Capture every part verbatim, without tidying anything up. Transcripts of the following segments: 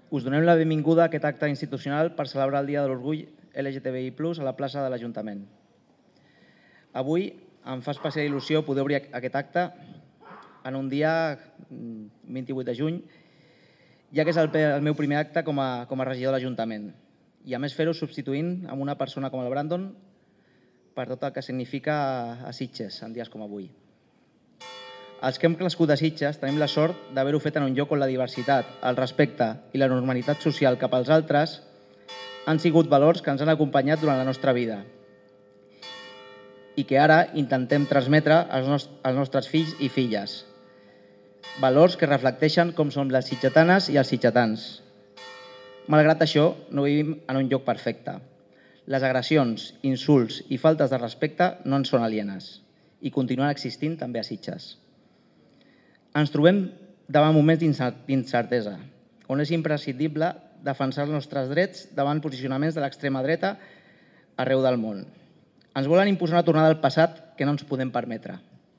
Us donem la benvinguda a aquest acte institucional per celebrar el Dia de l'Orgull L G T B I plus, a la plaça de l'Ajuntament. Avui em fa especial il·lusió poder obrir aquest acte en un dia vint-i-vuit de juny, ja que és el meu primer acte com a, com a regidor de l'Ajuntament. I a més fer-ho substituint amb una persona com el Brandon per tot el que significa a Sitges en dies com avui. Els que hem crescut a Sitges tenim la sort d'haver-ho fet en un lloc on la diversitat, el respecte i la normalitat social cap als altres han sigut valors que ens han acompanyat durant la nostra vida i que ara intentem transmetre als nostres fills i filles. Valors que reflecteixen com som les sitgetanes i els sitgetans. Malgrat això, no vivim en un lloc perfecte. Les agressions, insults i faltes de respecte no ens són alienes i continuen existint també a Sitges. Ens trobem davant moments d'incertesa, on és imprescindible defensar els nostres drets davant posicionaments de l'extrema dreta arreu del món. Ens volen imposar una tornada al passat que no ens podem permetre.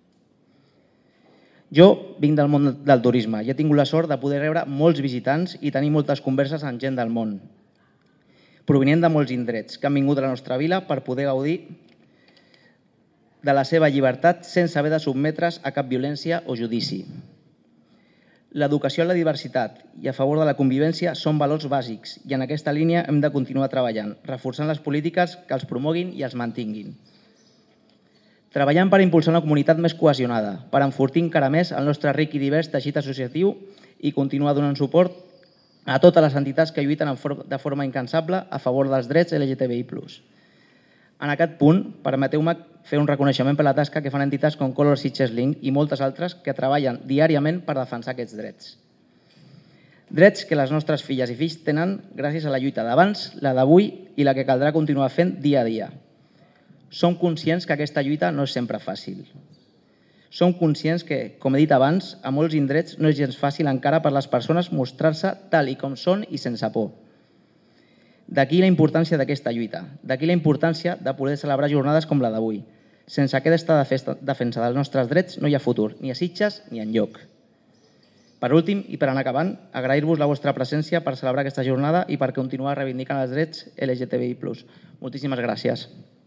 Jo vinc del món del turisme i he tingut la sort de poder rebre molts visitants i tenir moltes converses amb gent del món, provenient de molts indrets que han vingut a la nostra vila per poder gaudir de la seva llibertat sense haver de sotmetre's a cap violència o judici. L'educació en la diversitat i a favor de la convivència són valors bàsics i en aquesta línia hem de continuar treballant, reforçant les polítiques que els promoguin i els mantinguin. Treballant per impulsar una comunitat més cohesionada, per enfortir encara més el nostre ric i divers teixit associatiu i continuar donant suport a totes les entitats que lluiten de forma incansable a favor dels drets L G T B I plus. En aquest punt, permeteu-me fer un reconeixement per la tasca que fan entitats com Color Sitges Link i moltes altres que treballen diàriament per defensar aquests drets. Drets que les nostres filles i fills tenen gràcies a la lluita d'abans, la d'avui i la que caldrà continuar fent dia a dia. Som conscients que aquesta lluita no és sempre fàcil. Som conscients que, com he dit abans, a molts indrets no és gens fàcil encara per les persones mostrar-se tal i com són i sense por. D'aquí la importància d'aquesta lluita, d'aquí la importància de poder celebrar jornades com la d'avui. Sense aquesta defensa dels nostres drets no hi ha futur, ni a Sitges ni enlloc. Per últim, i per anar acabant, agrair-vos la vostra presència per celebrar aquesta jornada i per continuar reivindicant els drets L G T B I plus. Moltíssimes gràcies.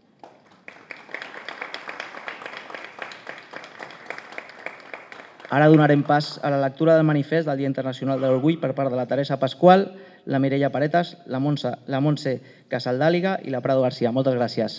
Ara donarem pas a la lectura del manifest del Dia Internacional de l'Orgull per part de la Teresa Pasqual, la Mireia Paretas, la Montse Casaldàliga i la Prado García. Moltes gràcies.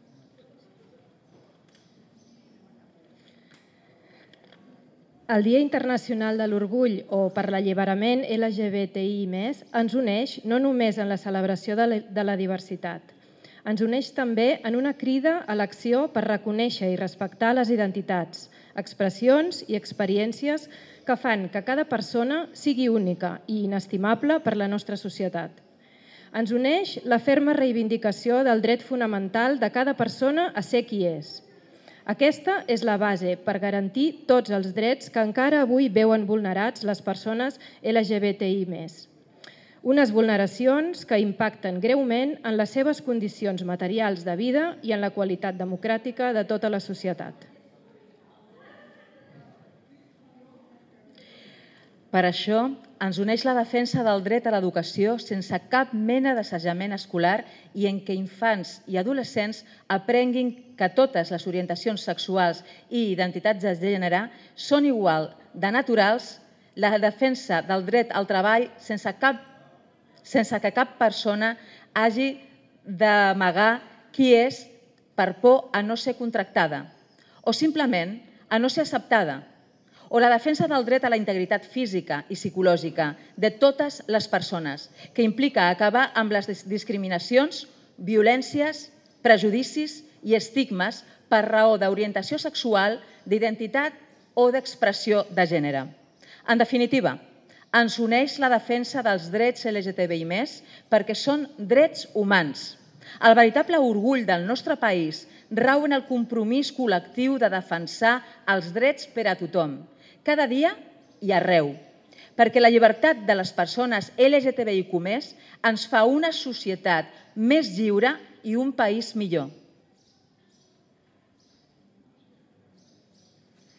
El Dia Internacional de l'Orgull o per l'Alliberament L G B T I més ens uneix no només en la celebració de la diversitat, ens uneix també en una crida a l'acció per reconèixer i respectar les identitats, expressions i experiències que fan que cada persona sigui única i inestimable per la nostra societat. Ens uneix la ferma reivindicació del dret fonamental de cada persona a ser qui és. Aquesta és la base per garantir tots els drets que encara avui veuen vulnerats les persones L G B T I més. Unes vulneracions que impacten greument en les seves condicions materials de vida i en la qualitat democràtica de tota la societat. Per això, ens uneix la defensa del dret a l'educació sense cap mena d'assajament escolar i en què infants i adolescents aprenguin que totes les orientacions sexuals i identitats de gènere són igual de naturals, la defensa del dret al treball sense cap, sense que cap persona hagi d'amagar qui és per por a no ser contractada o simplement a no ser acceptada, o la defensa del dret a la integritat física i psicològica de totes les persones, que implica acabar amb les discriminacions, violències, prejudicis i estigmes per raó d'orientació sexual, d'identitat o d'expressió de gènere. En definitiva, ens uneix la defensa dels drets L G T B I més perquè són drets humans. El veritable orgull del nostre país rau en el compromís col·lectiu de defensar els drets per a tothom, cada dia i arreu, perquè la llibertat de les persones L G T B I Q més ens fa una societat més lliure i un país millor.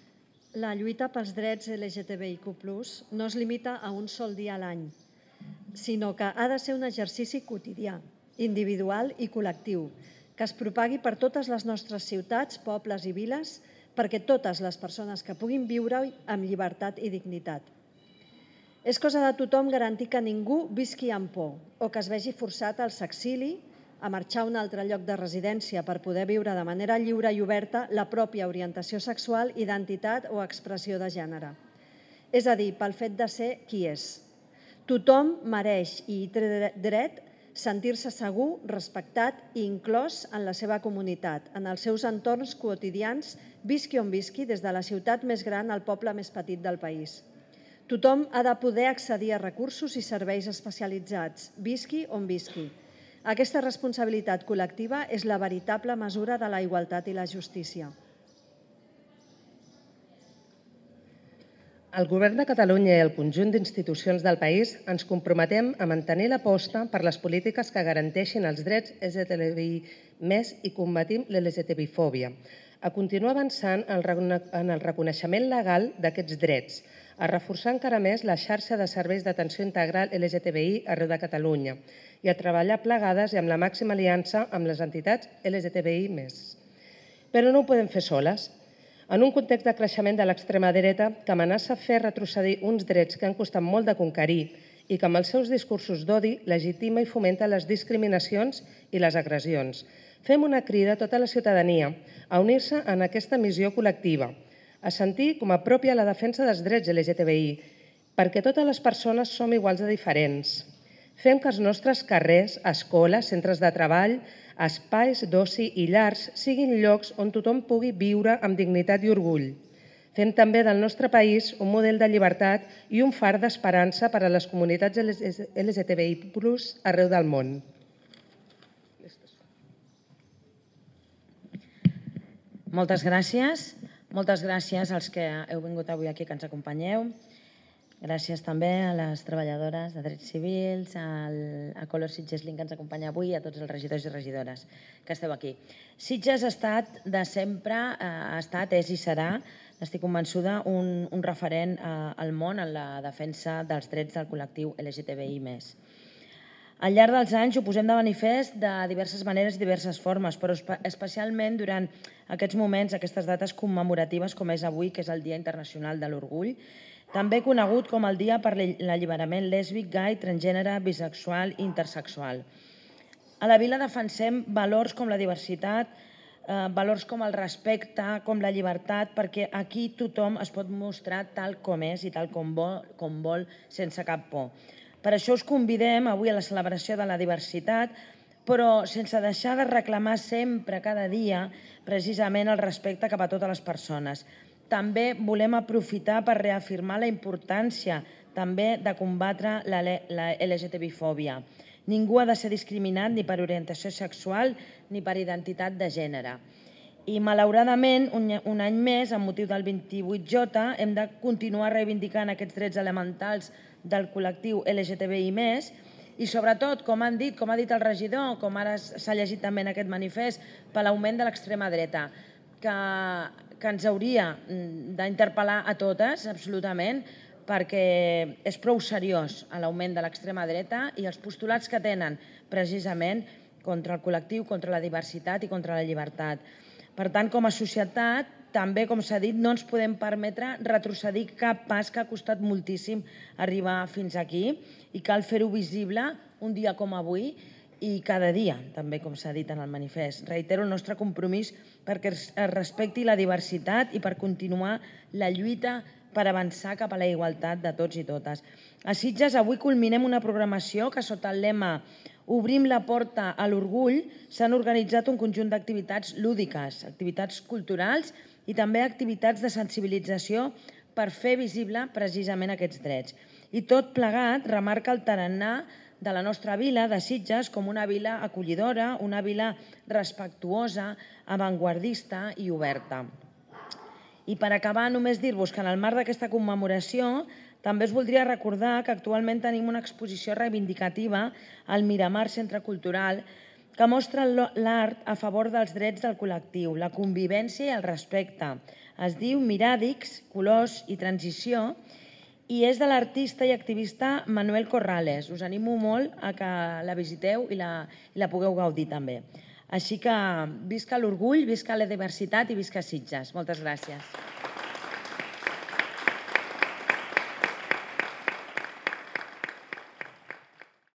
La lluita pels drets L G T B I Q plus no es limita a un sol dia a l'any. sinó que ha de ser un exercici quotidià, individual i col·lectiu, que es propagui per totes les nostres ciutats, pobles i viles, perquè totes les persones que puguin viure-hi amb llibertat i dignitat. És cosa de tothom garantir que ningú visqui amb por o que es vegi forçat al s'exili, a marxar a un altre lloc de residència per poder viure de manera lliure i oberta la pròpia orientació sexual, identitat o expressió de gènere. És a dir, pel fet de ser qui és. Tothom mereix i té dret sentir-se segur, respectat i inclòs en la seva comunitat, en els seus entorns quotidians, visqui on visqui, des de la ciutat més gran al poble més petit del país. Tothom ha de poder accedir a recursos i serveis especialitzats, visqui on visqui. Aquesta responsabilitat col·lectiva és la veritable mesura de la igualtat i la justícia. El Govern de Catalunya i el conjunt d'institucions del país ens comprometem a mantenir l'aposta per les polítiques que garanteixin els drets L G T B I més i combatim l'L G T B I fòbia, a continuar avançant en el reconeixement legal d'aquests drets, a reforçar encara més la xarxa de serveis d'atenció integral L G T B I arreu de Catalunya i a treballar plegades i amb la màxima aliança amb les entitats L G T B I més. Però no ho podem fer soles. En un context de creixement de l'extrema dreta que amenaça fer retrocedir uns drets que han costat molt de conquerir i que amb els seus discursos d'odi legitima i fomenta les discriminacions i les agressions. Fem una crida a tota la ciutadania a unir-se en aquesta missió col·lectiva, a sentir com a pròpia la defensa dels drets L G T B I, perquè totes les persones som iguals de diferents. Fem que els nostres carrers, escoles, centres de treball, espais d'oci i llars siguin llocs on tothom pugui viure amb dignitat i orgull. Fem també del nostre país un model de llibertat i un far d'esperança per a les comunitats L G T B I plus arreu del món. Moltes gràcies. Moltes gràcies als que heu vingut avui aquí, que ens acompanyeu. Gràcies també a les treballadores de Drets Civils, a Color Sitges Link que ens acompanya avui i a tots els regidors i regidores que esteu aquí. Sitges ha estat de sempre, ha estat, és i serà, estic convençuda, un referent al món en la defensa dels drets del col·lectiu L G T B I més. Al llarg dels anys ho posem de manifest de diverses maneres i diverses formes, però especialment durant aquests moments, aquestes dates commemoratives com és avui, que és el Dia Internacional de l'Orgull, també conegut com el Dia per l'Alliberament Lèsbic, Gai, Transgènere, Bisexual i Intersexual. A la Vila defensem valors com la diversitat, valors com el respecte, com la llibertat, perquè aquí tothom es pot mostrar tal com és i tal com vol, sense cap por. Per això us convidem avui a la celebració de la diversitat, però sense deixar de reclamar sempre, cada dia, precisament el respecte cap a totes les persones. També volem aprofitar per reafirmar la importància també de combatre la L G T B I fòbia. Ningú ha de ser discriminat ni per orientació sexual ni per identitat de gènere. I, malauradament, un any més, amb motiu del vint-i-vuit J, hem de continuar reivindicant aquests drets elementals del col·lectiu L G T B I més, i sobretot, com han dit, com ha dit el regidor, com ara s'ha llegit també en aquest manifest, per l'augment de l'extrema dreta, que que ens hauria d'interpel·lar a totes, absolutament, perquè és prou seriós l'augment de l'extrema dreta i els postulats que tenen precisament contra el col·lectiu, contra la diversitat i contra la llibertat. Per tant, com a societat, també, com s'ha dit, no ens podem permetre retrocedir cap pas que ha costat moltíssim arribar fins aquí i cal fer-ho visible un dia com avui i cada dia, també, com s'ha dit en el manifest. Reitero el nostre compromís perquè es respecti la diversitat i per continuar la lluita per avançar cap a la igualtat de tots i totes. A Sitges avui culminem una programació que sota el lema Obrim la porta a l'orgull s'han organitzat un conjunt d'activitats lúdiques, activitats culturals i també activitats de sensibilització per fer visible precisament aquests drets. I tot plegat remarca el tarannà de la nostra vila, de Sitges, com una vila acollidora, una vila respectuosa, avantguardista i oberta. I per acabar, només dir-vos que en el marc d'aquesta commemoració també us voldria recordar que actualment tenim una exposició reivindicativa al Miramar Centre Cultural que mostra l'art a favor dels drets del col·lectiu, la convivència i el respecte. Es diu Miràdics, colors i transició i és de l'artista i activista Manuel Corrales. Us animo molt a que la visiteu i la, i la pugueu gaudir també. Així que visca l'orgull, visca la diversitat i visca Sitges. Moltes gràcies.